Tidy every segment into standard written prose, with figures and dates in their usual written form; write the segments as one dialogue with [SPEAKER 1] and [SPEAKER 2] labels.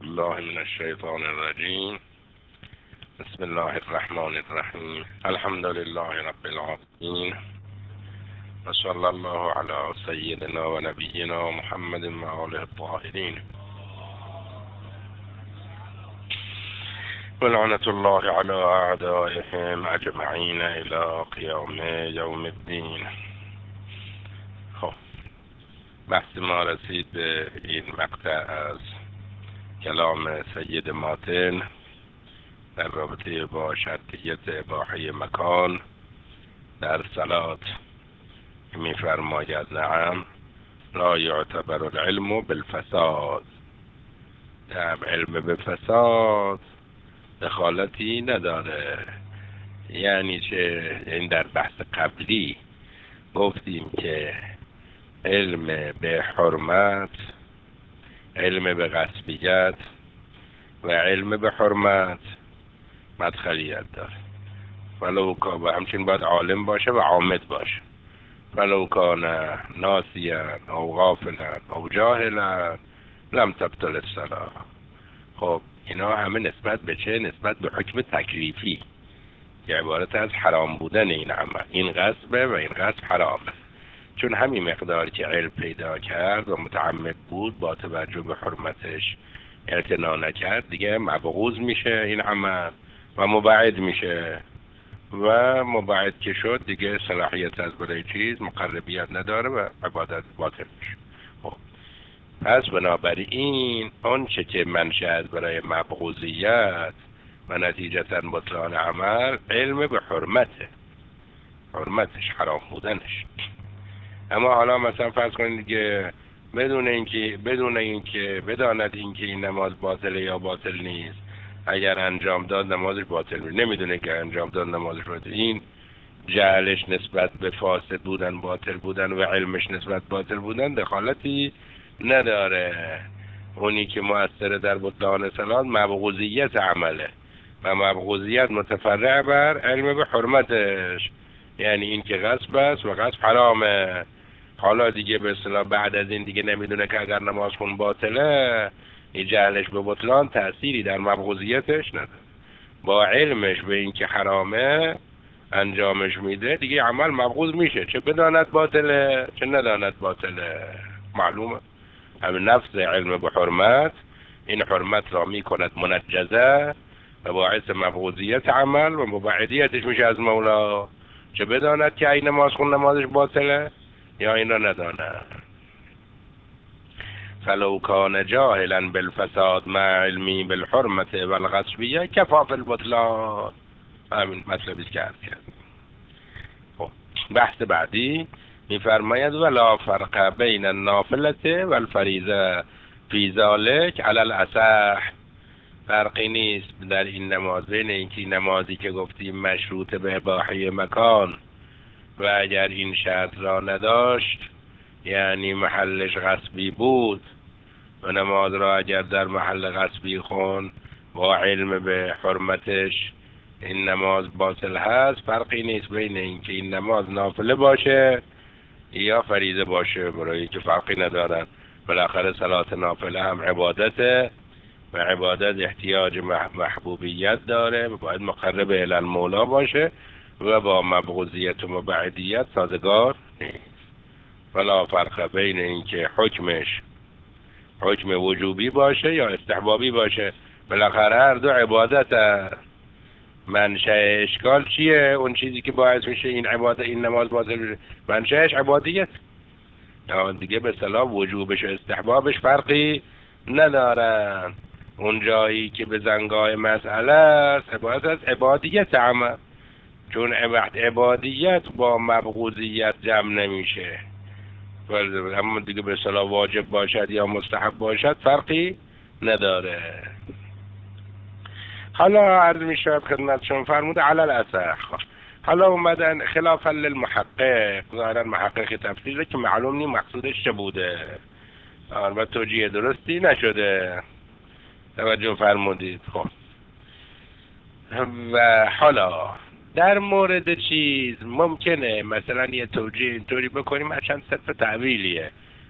[SPEAKER 1] بالله من الشيطان الرجيم. بسم الله الرحمن الرحيم. الحمد لله رب العالمين، وصلى الله على سيدنا ونبينا محمد وآله الطاهرين، ولعنة الله على أعدائهم أجمعين إلى قيام يوم الدين. خب، بحث ما رسید به این مقطع از کلام سید ماتن در رابطه با شرطیت اباحه مکان در صلات، می‌فرماید نعم لا یعتبر العلم بالفساد. علم به فساد دخالتی نداره. یعنی چه؟ این در بحث قبلی گفتیم که علم به حرمت، علم به غصبیت و علم به حرمت مدخلیت داره. ولو کان، و همچنین باید عالم باشه و عامد باشه. ولو کان ناسیا او غافلا او جاهلا لم تبطل الصلاة. خب اینا همه نسبت به چه؟ نسبت به حکم تکلیفی که عبارت از حرام بودن این عمل. این غصبه و این غصب حرامه. چون همین مقداری که علم پیدا کرد و متعمد بود با توجه به حرمتش اعتنا نکرد، دیگه مبغوض میشه این عمل و مبعد میشه. و مبعد که شد دیگه صلاحیت از برای چیز مقربیت نداره و عبادت باطل میشه. خب پس بنابراین آنچه که منشأ برای مبغوضیت و نتیجتا بطلان عمل علم به حرمته، حرمتش، حرام بودنش. اما حالا مثلا فرض کنید دیگه بدون اینکه بداند اینکه این نماز باطله یا باطل نیست، اگر انجام داد نمازش باطل میشه. نمیدونه که انجام داد نمازش باطل. این جهلش نسبت به فاسد بودن، باطل بودن و علمش نسبت باطل بودن دخالتی نداره. اونی که مؤثر در بطلان صلات مبغوضیت عمله و مبغوضیت متفرع بر علم به حرمتش. یعنی این که غصب است و غصب حرامه. حالا دیگه به اصطلاح بعد از این دیگه نمیدونه که اگر نماز خون باطله، این جهلش به بطلان تأثیری در مبغوضیتش نداره. با علمش به این که حرامه انجامش میده، دیگه عمل مبغوض میشه، چه بداند باطله چه نداند باطله. معلومه همین نفس علم به حرمت این حرمت را میکند منجزه و باعث مبغوضیت عمل و مبعدیتش میشه از مولا، چه بداند که این نماز خون نمازش باطله یا این را نداند. فلو کان جاهلا بالفساد مع علمی بالحرمت و الغصبیه کفا فی البطلان. همین مطلبی که عرض کردم. خب بحث بعدی میفرماید ولا فرق بین النافلة و الفریضه فی ذلک علی الاصح. فرقی نیست در این نماز بین اینکه نمازی که گفتیم مشروط به اباحه مکان و اگر این شرط را نداشت، یعنی محلش غصبی بود و نماز را اگر در محل غصبی خون با علم به حرمتش این نماز باطل هست، فرقی نیست بین اینکه این نماز نافله باشه یا فریضه باشه، برای که فرقی ندارن. بالاخره صلات نافله هم عبادته و عبادت احتیاج محبوبیت داره و باید مقرب الی المولا باشه و با مبغوضیت و مبعدیت سازگار نیست. ولا فرق بین اینکه حکمش حکم وجوبی باشه یا استحبابی باشه، بالاخره هر دو عبادت هست. منشأ اشکال چیه؟ اون چیزی که باعث میشه این عبادت، این نماز باطل بشه، منشأش عبادیت. یا دیگه به اصطلاح وجوبش و استحبابش فرقی ندارن. اون جایی که به زنگاه مسئله است عبادت از عبادیت عمل، چون عبادیت با مبغوضیت جمع نمیشه. اما دیگه به اصطلاح واجب باشد یا مستحب باشد فرقی نداره. حالا عرض می شود خدمتشون فرموده علی الاصح. حالا اومدن خلافا للمحقق، ظاهرا محقق تفسیر که معلوم نیم مقصودش چه بوده و توجیه درستی نشده، توجه فرمودید. خب و حالا در مورد چیز ممکنه مثلا یه توجیه اینطوری بکنیم، هرچند صرف تعویلیه،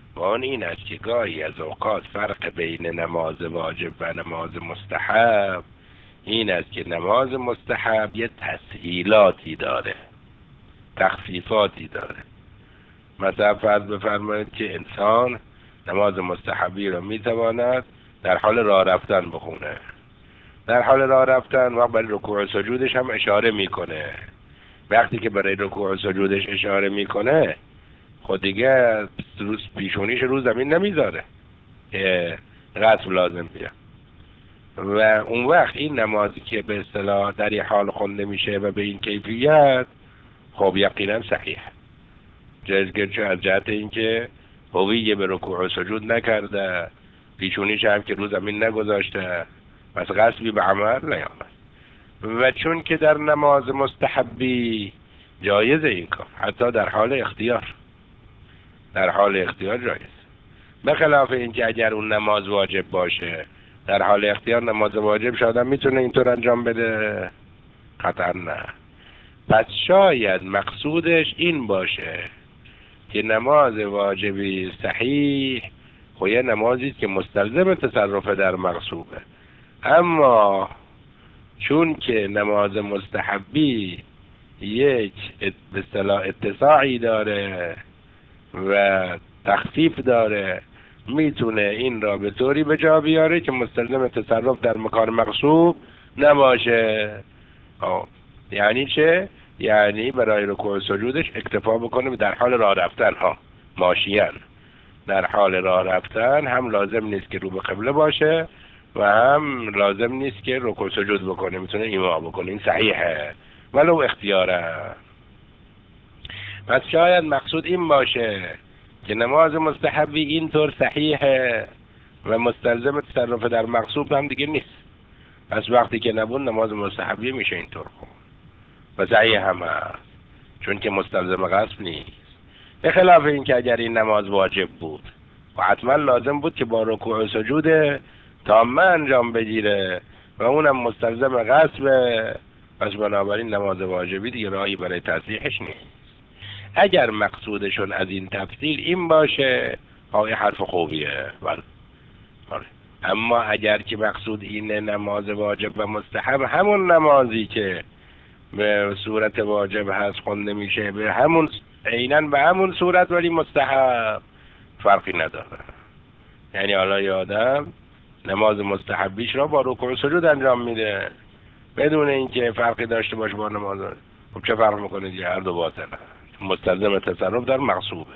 [SPEAKER 1] و آن این است که گاهی از اوقات فرق بین نماز واجب و نماز مستحب این است که نماز مستحب یه تسهیلاتی داره، تخفیفاتی داره. مثلا فرض بفرمایید که انسان نماز مستحبی را میتواند در حال راه رفتن بخونه. در حال راه رفتن وقت برای رکوع و سجودش هم اشاره میکنه. وقتی که برای رکوع و سجودش اشاره میکنه خود دیگه روز پیشونیش رو زمین نمیذاره که غسل لازم بیاد. و اون وقت این نمازی که به اصطلاح در این حال خونده میشه و به این کیفیت خب یقینا صحیح، چه از جهت اینکه هویه به رکوع و سجود نکرده، پیشونیش هم که رو زمین نگذاشته، پس غصبی به عمل نیامد. و چون که در نماز مستحبی جایز این کار، حتی در حال اختیار، در حال اختیار جایز، بخلاف اینکه اگر اون نماز واجب باشه در حال اختیار نماز واجب شادم میتونه اینطور انجام بده؟ قطعا نه. پس شاید مقصودش این باشه که نماز واجبی صحیح خب یه نمازی که مستلزم تصرف در مغصوبه، اما چون که نماز مستحبی یک به اصطلاح اتساعی داره و تخفیف داره، میتونه این را به طوری به جا بیاره که مستلزم تصرف در مکان مغصوب نباشه. یعنی چه؟ یعنی برای رکوع و سجودش اکتفا بکنه در حال راه رفتن ها، ماشیان در حال راه رفتن هم لازم نیست که رو به قبله باشه و هم لازم نیست که رکوع و سجود بکنه، میتونه ایما بکنه. این صحیحه ولو اختیاره. پس شاید مقصود این باشه که نماز مستحبی اینطور صحیحه و مستلزم تصرف در مغصوب هم دیگه نیست. پس وقتی که نبود نماز مستحبی میشه اینطور خون و صحیح هم هست، چون که مستلزم غصب نیست. به خلاف این که اگر این نماز واجب بود و حتما لازم بود که با رکوع و سجود تامه انجام بگیره و اونم مستلزم غصبه، پس بنابراین نماز واجبی دیگه راهی برای تصحیحش نیست. اگر مقصودشون از این تفصیل این باشه این حرف خوبیه، بله. اما اگر که مقصود اینه نماز واجب و مستحب همون نمازی که به صورت واجب هست خونده میشه به همون عیناً به همون صورت ولی مستحب، فرقی نداره. یعنی حالا یه آدم نماز مستحبیش را با رکوع و سجود انجام میده بدون اینکه فرقی داشته باشه با نماز. خب چه فرق میکنه دیگه؟ هر دو باطله، مستلزم تصرف در مغصوبه.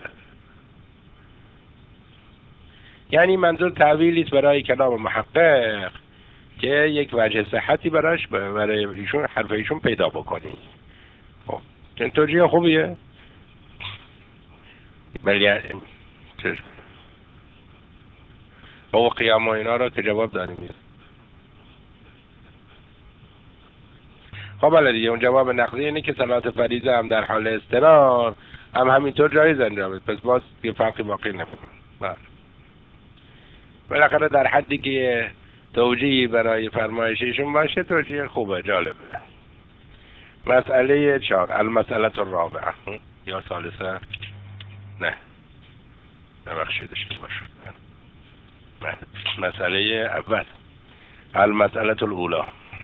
[SPEAKER 1] یعنی منظور تعویلی است برای کلام محقق که یک وجه صحتی برای ایشون حرف ایشون پیدا بکنی. خب این توجیه خوبیه. ولی او قیام و اینا را که جواب دادیم. خب بله دیگه، اون جواب نقضی اینه که صلات فریضه هم در حال اضطرار هم همینطور جایز انجامه، پس باز یه فرقی باقی نمیکنه. بالاخره در حدی که توجیهی برای فرمایششون باشه توجیه خوبه، جالبه. مسئله 4 المسئله الرابعه یا ثالثه، نه ببخشیدش که باشه. مسئله اول المسئله الاولى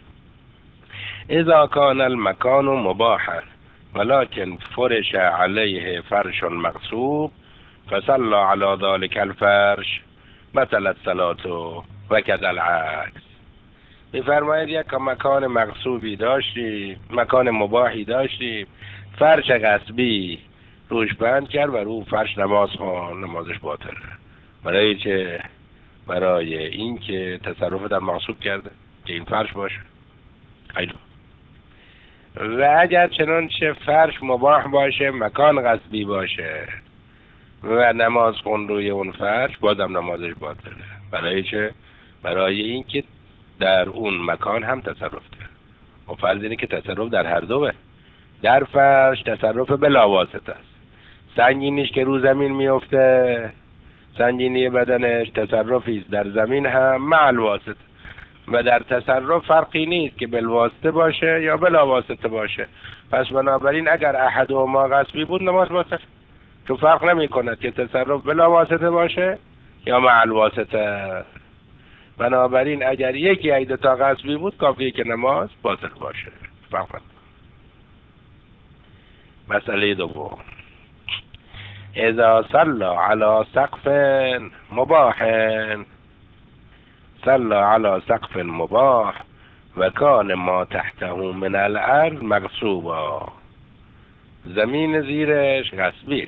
[SPEAKER 1] اذا كان المكان مباحا ولكن فرش عليه فرش مغصوب فصلى على ذلك الفرش مثل الصلاة و كذا العکس. میفرماید یک مکان مغصوبی داشتیم، مکان مباحی داشتیم، فرش غصبی روش بند کرد و رو فرش نماز خوان، نمازش باطله. برای چه؟ برای این که تصرف در مغصوب کرده که این فرش باشه. خیلی. و اگر چنانچه فرش مباح باشه مکان غصبی باشه و نماز خون روی اون فرش بازم نمازش باطله. برای چه؟ برای این که در اون مکان هم تصرف کرد. و فرض اینه که تصرف در هر دوه. در فرش تصرف بلا واسطه است، سنگینیش که رو زمین میفته، سنگینی بدنش تصرفی است در زمین هم مع الواسطه، و در تصرف فرقی نیست که بالواسطه باشه یا بلا واسطه باشه. پس بنابراین اگر احدهما غصبی بود نماز باطل، چون فرق نمی کند که تصرف بلا واسطه باشه یا مع الواسطه. بنابراین اگر یکی از دو تا غصبی بود کافیه که نماز باطل باشه. فقط. مسئله دوم، اذا صلى على سقف مباح صلى على سقف مباح و کان ما تحته من الارض مغصوبا. زمین زیرش غصبیه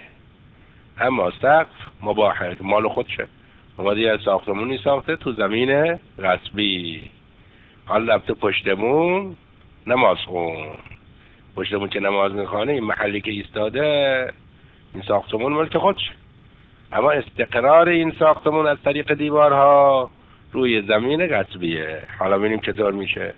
[SPEAKER 1] اما سقف مباحه، مال خودشه. اومده یه ساختمونی ساخته تو زمین غصبی، حالا رفته پشتمون نماز خون. پشتمون که نماز میخوانه این محلی که ایستاده این ساختمون ملک خودشه، اما استقرار این ساختمون از طریق دیوارها روی زمین غصبیه. حالا ببینیم چطور میشه.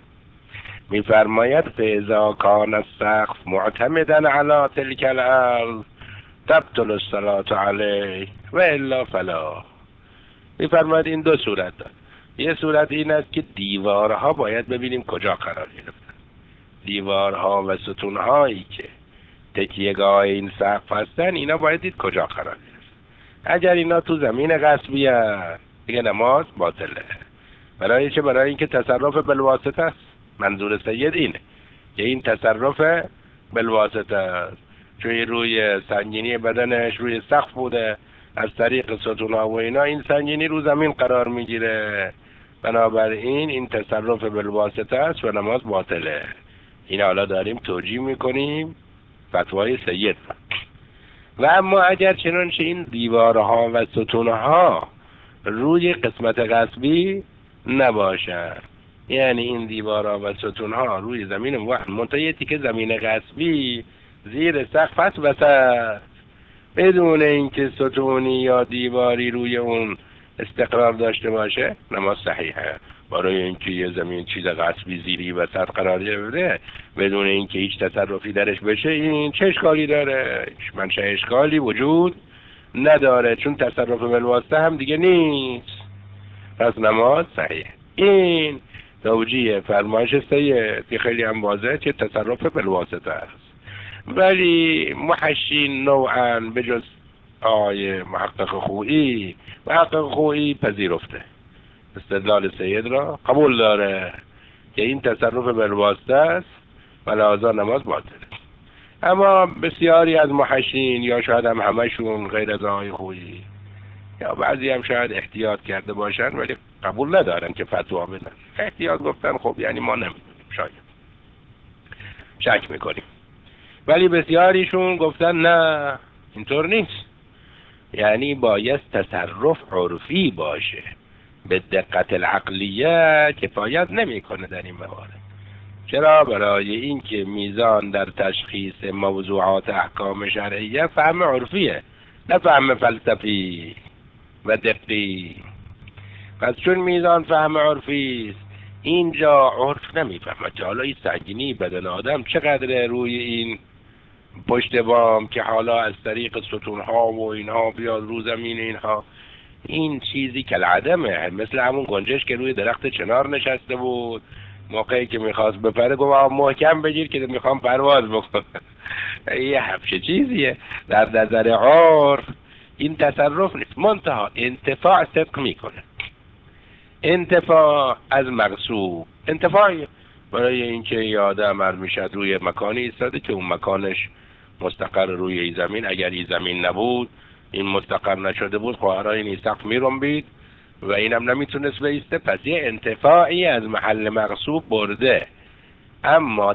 [SPEAKER 1] میفرماید فاذا کان السقف معتمدا علی تلک الارض تبطل الصلاة علیه و الا فلا. میفرماید این دو صورت داره. یه صورت این است که دیوارها باید ببینیم کجا قرار گرفتن. دیوارها و ستونهایی که تکیهگاه این سقف هستن اینا باید دید کجا قرار گرفتن. اگر اینا تو زمین غصبی هست دیگه نماز باطله. برای چه؟ برای اینکه تصرف بالواسطه است. منظور سید اینه که این تصرف بالواسطه است، چون روی سنگینی بدنش روی سقف بوده، از طریق ستون‌ها و اینا این سنگینی رو زمین قرار میگیره. بنابراین این تصرف بالواسطه است و نماز باطله. این حالا داریم توجیه میکنیم فتوای سید. و اما اگر چنانچه این دیوارها و ستونها روی قسمت غصبی نباشن، یعنی این دیوارها و ستونها روی زمین واحد منتهیتی که زمین غصبی زیر سقف است وسط، بدون اینکه ستونی یا دیواری روی اون استقرار داشته باشه، نماز صحیحه. برای اینکه یه زمین چیز غصبی زیری وسط قرار گرفته بدون اینکه هیچ تصرفی درش بشه، این چه اشکالی داره؟ منشأ اشکالی وجود نداره، چون تصرف بالواسطه هم دیگه نیست، پس نماز صحیح. این توجیه فرمایش سید که خیلی هم واضحه که تصرف بالواسطه است. ولی محشین نوعا به جز آیه محقق خویی، محقق خویی پذیرفته استدلال سید را، قبول داره که این تصرف بالواسطه است و لحاظا نماز باطله. اما بسیاری از محشین یا شاید هم همشون غیر از آیه خویی یا بعضی هم شاید احتیاط کرده باشن ولی قبول ندارن که فتوا بدن. احتیاط گفتن خب یعنی ما نمیدونیم، شاید شک میکنیم. ولی بسیاریشون گفتن نه اینطور نیست، یعنی باید تصرف عرفی باشه، به دقت العقلیه کفایت نمیکنه در این موارد. چرا؟ برای اینکه میزان در تشخیص موضوعات احکام شرعیه فهم عرفیه نه فهم فلسفی و دقی. پس چون میزان فهم عرفی است اینجا عرف نمیفهمه که حالا این سنگینی بدن آدم چقدره روی این پشت بام که حالا از طریق ستونها و اینها بیاد رو زمین اینها، این چیزی که العدمه. مثل همون گنجش که روی درخت چنار نشسته بود، موقعی که میخواست بپره گفت محکم بگیر که میخوام پرواز بکنم. یه همچه چیزیه. در نظر عرف این تصرف نیست، منتها انتفاع صدق میکنه. انتفاع از مغصوب انتفاعی برای اینکه یه آدم عرض میشد روی مکانی ایستاده که اون مکانش مستقر روی این زمین، اگر این زمین نبود این مستقر نشده بود خواهرای این سقف میرنبید و اینم نمیتونست بیسته، پس یه انتفاعی از محل مغصوب برده. اما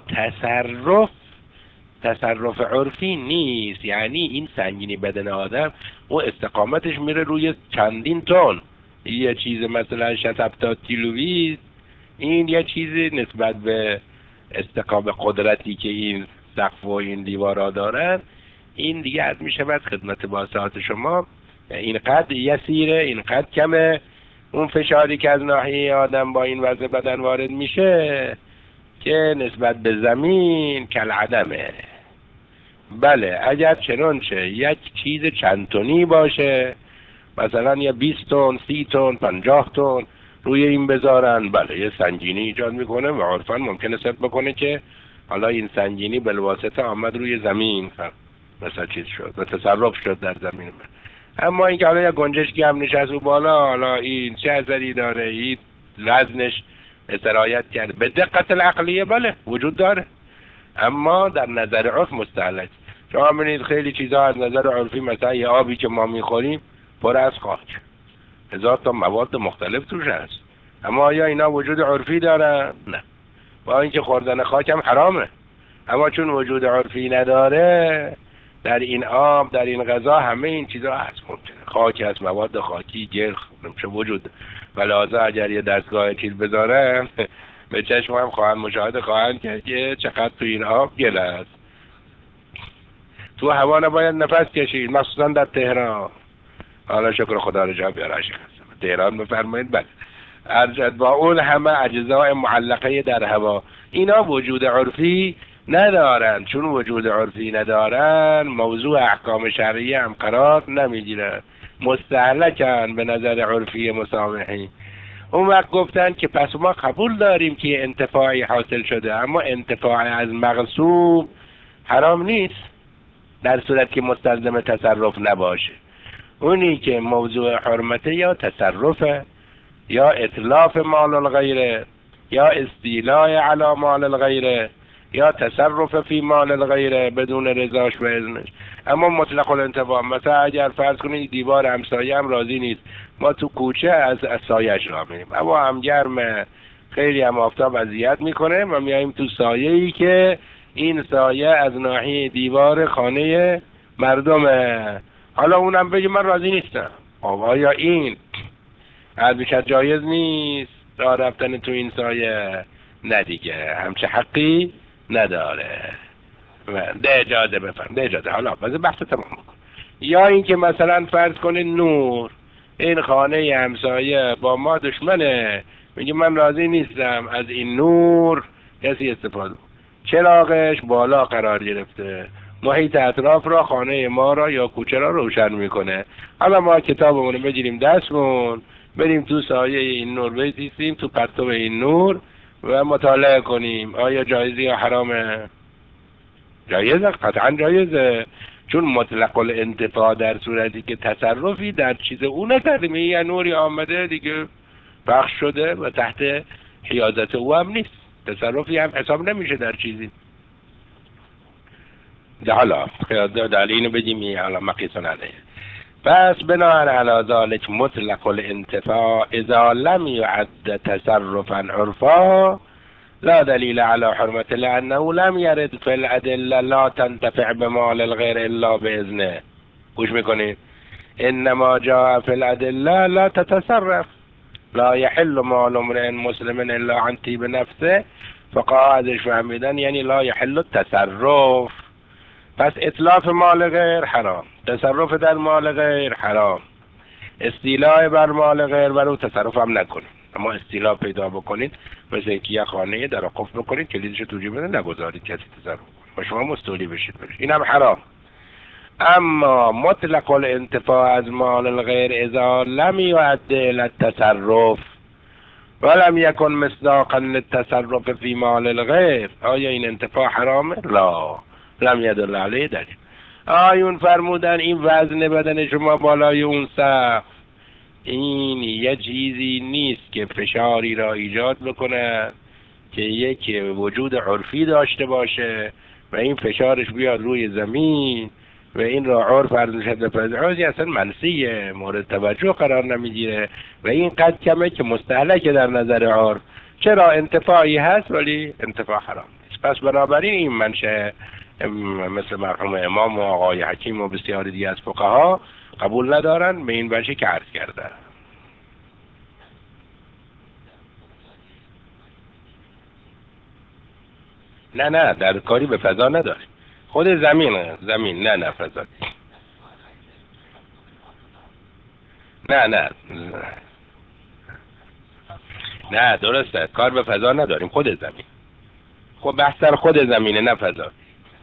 [SPEAKER 1] تصرف عرفی نیست، یعنی این سنگینی بدن آدم و استقامتش میره روی چندین تن، یه چیز مثلا 60-70 کیلویی، این یه چیزی نسبت به استقامت قدرتی که این سقف و این دیوارا دارن، این دیگه از میشه بعد خدمت باسات شما اینقدر یسیره، اینقدر کمه اون فشاری که از ناحیه آدم با این وضع بدن وارد میشه که نسبت به زمین کالعدمه. بله اگر چنانچه یک چیز چند تنی باشه، مثلا یه 20 تن 30 تن 50 تن روی این بذارن، بله یه سنگینی ایجاد میکنه و عرفاً ممکنه صدق بکنه که حالا این سنگینی بالواسطه آمد روی زمین. مثلا چیز شد و تصرف شد در زمین من. اما اینکه حالا یه گنجشکی هم نشست و بالا، حالا این چه اثری داره، این وزنش سرایت کرده به دقت العقلیه، بله وجود داره، اما در نظر عرف مستهلک. شما ببینید خیلی چیزا از نظر عرفی، مثلا یه آبی که ما میخوریم پر از خاک، هزار تا مواد مختلف توش هست، اما آیا اینا وجود عرفی دارن؟ نه. با اینکه خوردن خاک هم حرامه، اما چون وجود عرفی نداره، در این آب، در این غذا همه این چیزا هست، ممکنه خاک هست، مواد خاکی، گل نمیشه وجود، ولازا اگر یه دستگاه چیز بذارن به چشم هم خواهند مشاهده خواهند که چقدر تو این آب گل است. تو هوا نباید نفس کشید، مخصوصا در تهران. حالا شکر خدا رو جا بیاره عشق هستم تهران بفرمایید. بله ارجد با اون همه اجزای معلقه در هوا، اینا وجود عرفی ندارن. چون وجود عرفی ندارن، موضوع احکام شرعی هم قرار نمیگیرن، مستهلکن به نظر عرفی مسامحی. اون وقت گفتن که پس ما قبول داریم که انتفاعی حاصل شده، اما انتفاع از مغصوب حرام نیست در صورت که مستلزم تصرف نباشه. اونی که موضوع حرمته یا تصرفه، یا اتلاف مال الغیره، یا استیلاء علی مال الغیره، یا تصرف فی مال الغیره بدون رضاش و اذنش. اما مطلق الانتفاع، مثلا اگر فرض کنید دیوار همسایه هم راضی نیست، ما تو کوچه از سایه‌اش راه میریم، اما هم گرمه، خیلی هم آفتاب اذیت میکنه، و میایم تو سایه‌ای که این سایه از ناحیه دیوار خانه مردمه، حالا اونم بگه من راضی نیستم. آیا این البته جایز نیست راه رفتن تو این سایه؟ نه دیگه، همچه حقی نداره. ده اجازه بفرم، ده اجازه، حالا بحث تمام کن. یا اینکه مثلا فرض کنید نور، این خانه همسایه با ما دشمنه، میگه من راضی نیستم از این نور کسی استفاده، چراغش بالا قرار گرفته، محیط اطراف را، خانه ما را یا کوچه را روشن میکنه، حالا ما کتابمون رو بگیریم دستمون، بریم تو سایه این نور بایستیم، تو پرتو این نور و مطالعه کنیم. آیا جایزی یا حرامه؟ جایزه، قطعا جایزه، چون مطلق الانتفاع در صورتی که تصرفی در چیز اون نکردیم، یه نوری آمده دیگه پخش شده و تحت حیازت او هم نیست، تصرفی هم حساب نمیشه در چیزی. حالا در اینو بگیم حالا مقیسون علیه. پس بناء علی ذلك مطلق الانتفاع اذا لم يعد تصرفا عرفا لا دلیل علی حرمته، لانه لم يرد في الادله لا تنتفع بمال الغير الا باذنه. گوش میکنید؟ انما جاء في الادله لا تتصرف، لا يحل مال امرئ مسلم الا عن طيب نفسه. فقها ازش فهمیدن یعنی لا يحل التصرف. پس اتلاف مال غیر حرام، تصرف در مال غیر حرام، استیلاء بر مال غیر برو تصرف هم نکنید. اما استیلاء پیدا بکنید، مثل اینکه یه خانه در قفل بکنید، کلیدش توجیه بده، نگذارید کسی تصرف و شما مستولی بشید برید، این هم حرام. اما مطلق الانتفاع از مال الغیر اذا لم يؤد الى التصرف ولم يكن مصداقا للتصرف في مال الغیر، آیا این انتفاع حرامه؟ لا، لم يدل علیه دلیل. آیون فرمودن این وزن بدن شما بالای اون سقف، این یه چیزی نیست که فشاری را ایجاد بکنه که یک وجود عرفی داشته باشه و این فشارش بیاد روی زمین و این را عرف ارزش بپذیره، اصلا منسیه، مورد توجه قرار نمیگیره و این قد کمه که مستهلکه در نظر عرف. چرا انتفاعی هست ولی انتفاع حرام نیست. پس بنابراین این منشه مثل مرحوم امام و آقای حکیم و بسیاری دیگه از فقها قبول ندارن به این وجهی که عرض کردن. نه در کاری به فضا نداریم، خود زمین نه فضا، نه نه درسته، کار به فضا نداریم، خود زمین، خب بحث در خود زمینه نه فضا.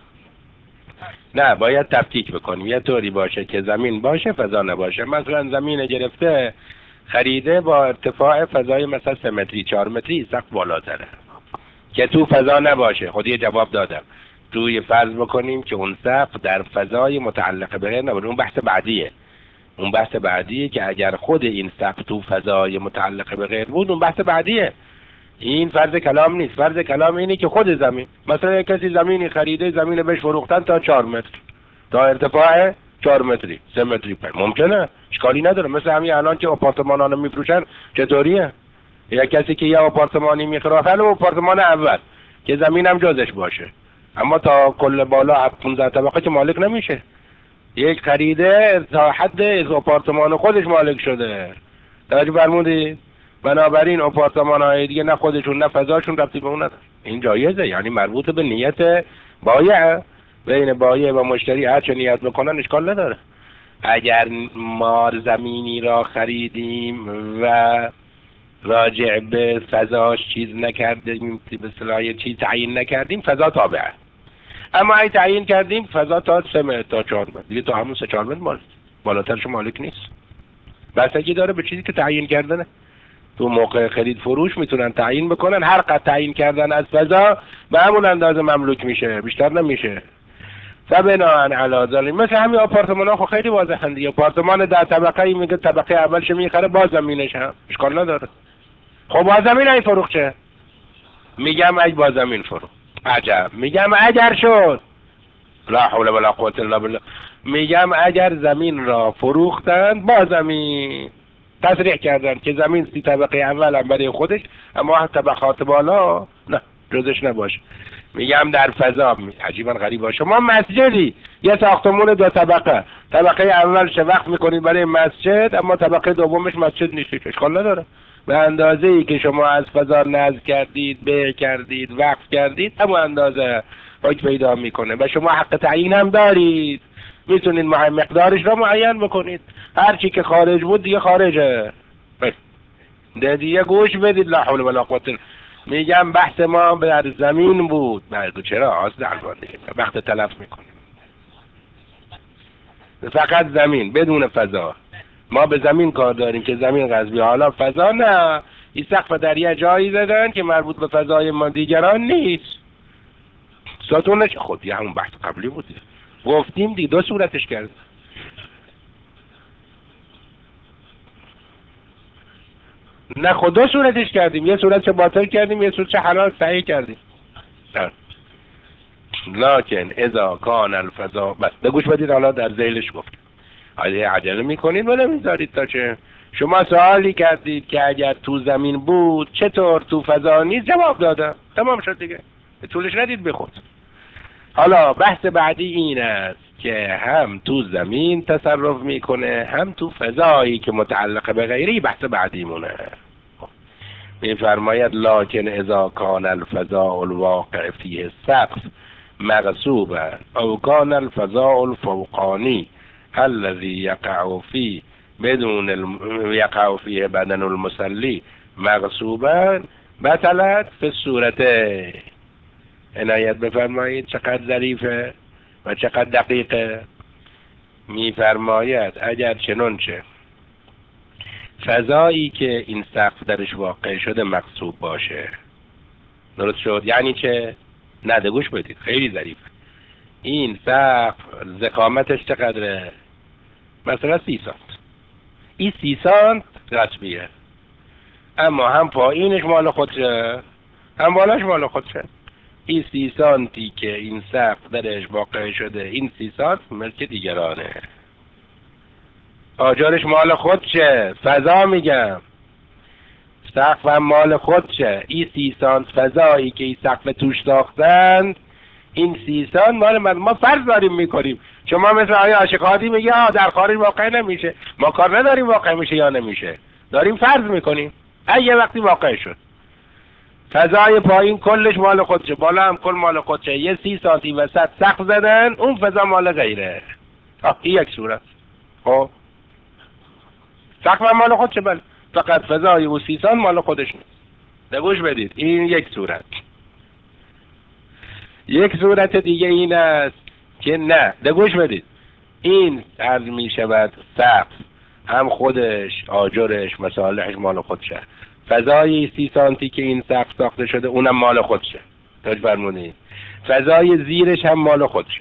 [SPEAKER 1] نه باید تفکیک بکنیم، یه طوری باشه که زمین باشه فضا نباشه. مثلا زمین گرفته خریده با ارتفاع فضای مثلا 3 متری 4 متری، سقف بالاتره که تو فضا نباشه. خود یه جواب دادم توی فرض بکنیم که اون سقف در فضای متعلق به غیر نبود. اون بحث بعدیه. اون بحث بعدیه که اگر خود این سقف تو فضای متعلق به غیر بود، اون بحث بعدیه. این فرض کلام نیست. فرض کلام اینه که خود زمین، مثلا کسی زمینی خریده، زمین بهش فروختن تا 4 متر، تا ارتفاع 4 متری، 3 متری ممکنه، اشکالی نداره. مثل همین الان که آپارتمانا رو میفروشن چطوریه؟ یا کسی که یه آپارتمانی میخره، حالا آپارتمان اول که زمینم جزش باشه، اما تا کل بالا 15 طبقه که مالک نمیشه. یک خریده تا حد از آپارتمان خودش مالک شده. توجه فرمودید؟ بنابراین آپارتمان های دیگه نه خودشون نه فضاشون ربطی به اون نداره. این جایزه، یعنی مربوط به نیت بایع. بین بایع و مشتری هر چه نیت بکنن اشکال نداره. اگر ما زمینی را خریدیم و راجع به فضاش چیز نکردیم، به اصطلاح چیز تعیین نکردیم، فضا تابعه. اما اگه تعیین کردیم فضا تا 3 متر تا 4 متر دیگه، تا همون 3-4 متر بالاترش مالک نیست. بستگی داره به چیزی که تعیین کردنه. تو موقع خرید فروش میتونن تعیین بکنن هر قدر تعیین کردن از فضا به همون اندازه مملوک میشه، بیشتر نمیشه. فبناء علی ذلك مثل همین آپارتمان ها خب خیلی واضحه دیگه. آپارتمان در طبقه ای میگه طبقه اولش میخره با زمینش هم اشکال نداره. خب با زمین ای فروخت چه؟ میگم اگه با زمین فروخت عجب. میگم اگر شد، لا حول ولا قوة الا بالله، میگم اگر زمین را فروختن با زمین تصریح کردن که زمین 30 طبقه اول هم برای خودش، اما طبقات بالا نه جزش نباشه. میگم در فضا عجیبا غریب باشه. شما مسجدی یه ساختمون 2 طبقه، طبقه اولش وقف میکنید برای مسجد، اما طبقه دومش مسجد نیست، اشکال نداره. به اندازه ای که شما از فضا نذر کردید، بیع کردید، وقف کردید، اما اندازه حکم پیدا میکنه و شما حق تعیین هم دارید. میتونید مقدارش را معین بکنید. هر چی که خارج بود دیگه خارجه. دیگه گوش بدید. لا حول ولا قوة. میگم بحث ما در زمین بود. بگو چرا آز دربان دیگه وقت تلف میکنیم. فقط زمین بدون فضا. ما به زمین کار داریم که زمین غصبی، حالا فضا نه. این سقف در یه جایی زدن که مربوط به فضای ما دیگران نیست. ستونش خود یه همون بحث قبلی بود گفتیم دیگه، 2 صورتش کرد. نه خود 2 صورتش کردیم، یه صورتش باطل کردیم، یه صورتش حلال صحیح کردیم. لکن اذا کان الفضا، بس بگوش بدید حالا در ذیلش گفت. حالا عجله میکنید و نمیذارید تا چه. شما سوالی کردید که اگر تو زمین بود چطور تو فضا نیست، جواب دادم، تمام شد دیگه، به طولش ندید بخود. حالا بحث بعدی این است که هم تو زمین تصرف میکنه هم تو فضایی که متعلق به غیری. بحث بعدی مونه میفرماید لکن اذا کان الفضاء الواقع فیه السقف مغصوبا او کان الفضاء الفوقانی الذي يقع فيه بدون يقع فيه بدن المصلي مغصوبا بطلت في الصورتين. عنایت بفرمایید چقدر ظریفه و چقدر دقیقه. میفرماید اگر چنانچه فضایی که این سقف درش واقع شده مغصوب باشه. درست شد؟ یعنی چه؟ نده گوش بدید خیلی ظریفه. این سقف ضخامتش چقدره؟ مثلا 30 سانت. این 30 سانت غصبیه، اما هم پایینش مال خودشه هم بالاش مال خودشه. این 30 سانتی که این سقف درش واقع شده، این 30 سانت ملک دیگرانه. آجارش مال خودشه، فضا میگم، سقف هم مال خودشه. این 30 سانت فضایی که این سقف توش ساختن، این 30 سانت مال من. ما فرض داریم میکنیم. شما مثل آیه عاشقاتی میگه در خارج واقع نمیشه. ما کار نداریم واقع میشه یا نمیشه، داریم فرض میکنیم. یه وقتی واقع شد، فضای پایین کلش مال خودشه، بالا هم کل مال خودشه. یه 30 سانتی وسط سقف زدن، اون فضا مال غیره. این یک صورت. خب سقف هم مال خودشه، بله، فقط فضای و 30 سانت مال خودش نیست. نگوش بدید، این یک صورت. یک صورت دیگه این است که نه، نگوش بدید، این عرض می شود سقف هم خودش آجرش مصالحش مال خودشه، فضای 30 سانتی که این سقف ساخته شده اونم مال خودشه. توجه فرمودید؟ فضای زیرش هم مال خودشه،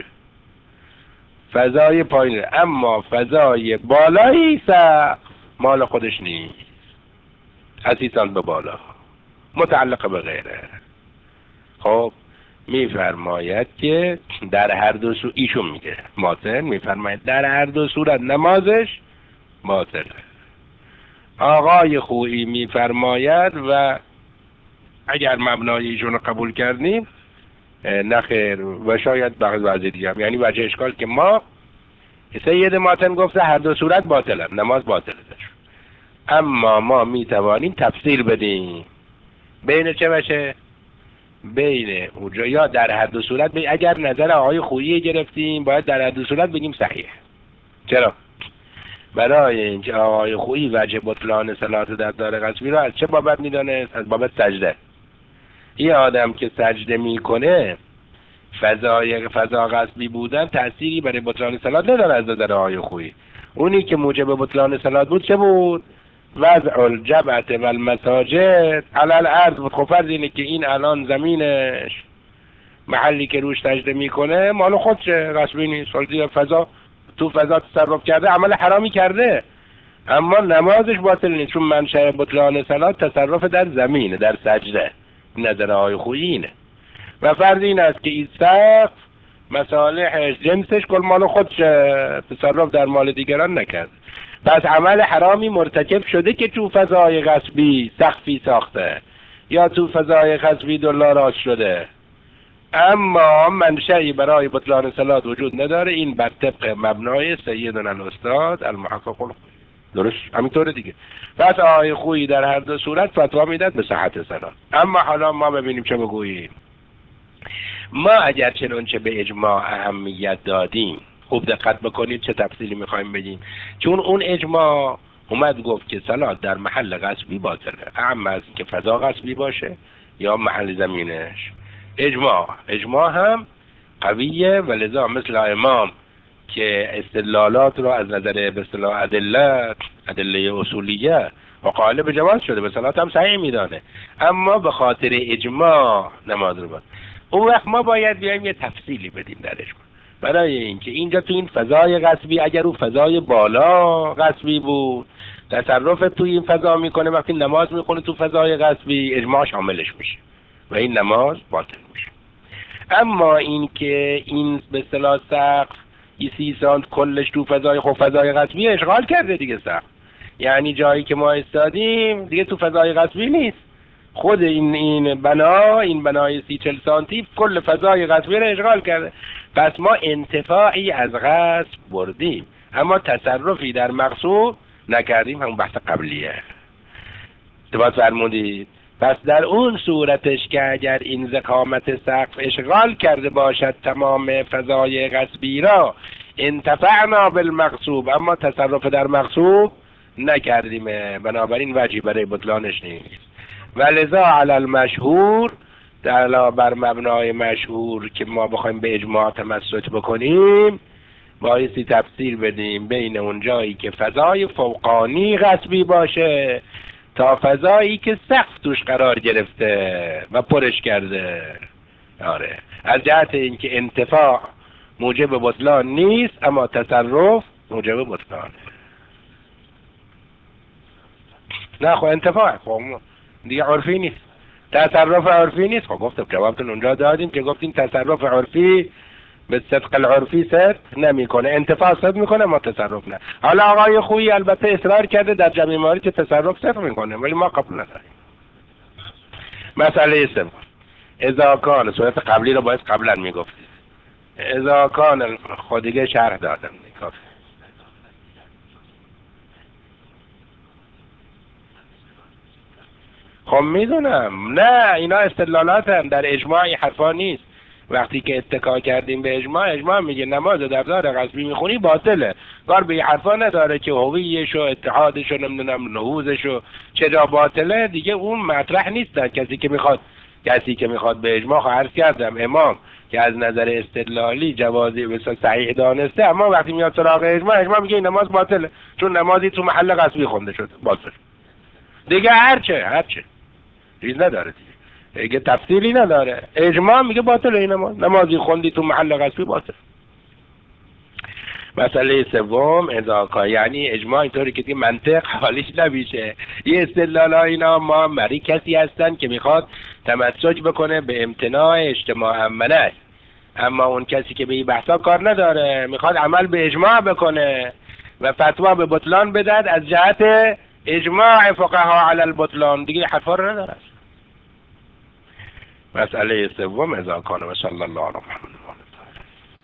[SPEAKER 1] فضای پایین، اما فضای بالایی سقف مال خودش نیست، اسیسان به بالا، متعلق به غیره. خب میفرماید که در هر دو صورت، ایشون میگه ماتن میفرماید در هر دو صورت نمازش باطله. آقای خویی میفرماید و اگر مبنای ایشون رو قبول کردیم نخیر، و شاید بعض وجه دیگه هم، یعنی وجه اشکال که ما سید ماتن گفته هر دو صورت باطله، نماز باطله داشت، اما ما میتوانیم تفسیر بدیم بین چه بشه؟ بین اونجا یا در هر دو صورت اگر نظر آقای خویی گرفتیم باید در هر دو صورت بگیم صحیح. چرا؟ برای اینکه آقای خویی وجه بطلان صلات در دار قصبی رو از چه بابت میدانست؟ از بابت سجده. یه آدم که سجده میکنه فضا قصبی بودن تأثیری برای بطلان صلات نداره از نظر آقای خویی. اونی که موجب بطلان صلات بود چه بود؟ وضع الجبهة و المساجد علی الارض بود. خب فرض اینه که این الان زمینش محلی که روش سجده میکنه مال خودشه، قصبی نیست، فضا تو فضا تصرف کرده، عمل حرامی کرده، اما نمازش باطل نیست، چون منشأ بطلان صلات تصرف در زمینه، در سجده. نظر آقای خویی اینه. و فرض این است که این سقف مصالحش جنسش کل مال خودشه، تصرف در مال دیگران نکرد، پس عمل حرامی مرتکب شده که تو فضای غصبی سقفی ساخته یا تو فضای غصبی دلار شده، اما منشأی برای بطلان صلات وجود نداره. این بر طبق مبنای سیدنا الاستاد المحقق الخویی. درست همینطوره دیگه. پس آقای خویی در هر دو صورت فتوا میداد به صحت صلات. اما حالا ما ببینیم چه بگوییم. ما اگر چنانچه به اجماع اهمیت دادیم، خوب دقت بکنید چه تفصیلی میخوایم بگیم، چون اون اجماع اومد گفت که صلات در محل غصبی باطله، اما از که فضا غصبی باشه یا محل زمینش. اجماع هم قویه، و لذا مثل امام که استدلالات رو از نظر به اصطلاح ادله اصولیه و قالب جواز شده به صلات هم صحیح میدانه، اما به خاطر اجماع نماز رو باید. اون وقت ما باید بیایم یه تفصیلی بدیم در اجماع، برای اینکه اینجا تو این فضای غصبی اگر اون فضای بالا غصبی بود تصرف تو این فضا میکنه، وقتی نماز میخونه تو فضای غصبی اجماع شاملش میشه و این نماز باطل میشه. اما این که این به اصطلاح سقف 30 سانت کلش تو فضای فضای غصبی اشغال کرده دیگه سقف، یعنی جایی که ما استادیم دیگه تو فضای غصبی نیست، خود این بنای 30-40 سانتی کل فضای غصبی رو اشغال کرده. پس ما انتفاعی از غصب بردیم اما تصرفی در مقصود نکردیم، همون بحث قبلیه. اتفاق فرمودید. پس در اون صورتش که اگر این ضخامت سقف اشغال کرده باشد تمام فضای غصبی را، انتفعنا بالمقصوب، اما تصرف در مقصوب نکردیم، بنابراین وجهی برای بطلانش نیست. ولذا علی المشهور، بر مبنای مشهور که ما بخوایم به اجماع تمسک بکنیم، بایستی تفسیر بدیم بین اون جایی که فضای فوقانی غصبی باشه تا فضایی که سقف توش قرار گرفته و پرش کرده. آره، از جهت اینکه انتفاع موجب بطلان نیست اما تصرف موجب بطلانه. نه خب انتفاع خب دیگه عرفی نیست، تصرف عرفی نیست. خب گفتم جوابتون اونجا دادیم که گفتیم تصرف عرفی به صدق العرفی صدق نمیکنه، انتفاع صدق میکنه ما تصرف نه. حالا آقای خویی البته اصرار کرده در جمعی ماری که تصرف صدق میکنه، ولی ما قبول نداریم. مسئله سوم، اذا کان، صورت قبلی رو باید قبلا میگفتید. اذا کان خودیگه شرح دادم کافی. خب میدونم، نه اینا استدلالات هم در اجماعی حرفا نیست. وقتی که اتکا کردیم به اجماع میگه نماز در دار غصبی میخونی باطله، کار به حرفا نداره که هویش و اتحادش و نمیدونم نهوزش و چرا باطله، دیگه اون مطرح نیستن. کسی که میخواد به اجماع، عرض کردم امام که از نظر استدلالی جوازی بسیار صحیح دانسته، اما وقتی میاد سراغ اجماع میگه این نماز باطله چون نمازی تو محل غصبی خونده شده، باطل دیگه. هرچه چیز نداره دیگه. دیگه تفصیلی نداره. اجماع میگه باطل این نمازی خوندی تو محل غصبی باطل. مسئله سوم اذاکا، یعنی اجماع اینطوری که دیگه منطق حالیش نمیشه. یه استدلال ها اینا ما مری کسی هستن که میخواد تمسک بکنه به امتناع اجتماع منع، اما اون کسی که به این بحثا کار نداره میخواد عمل به اجماع بکنه و فتوا به بطلان بدد از جهت اجماع فقها علی البطلان، دیگه حرفا رو نداره. مسئله سوم اذا کان و صلی الله علیه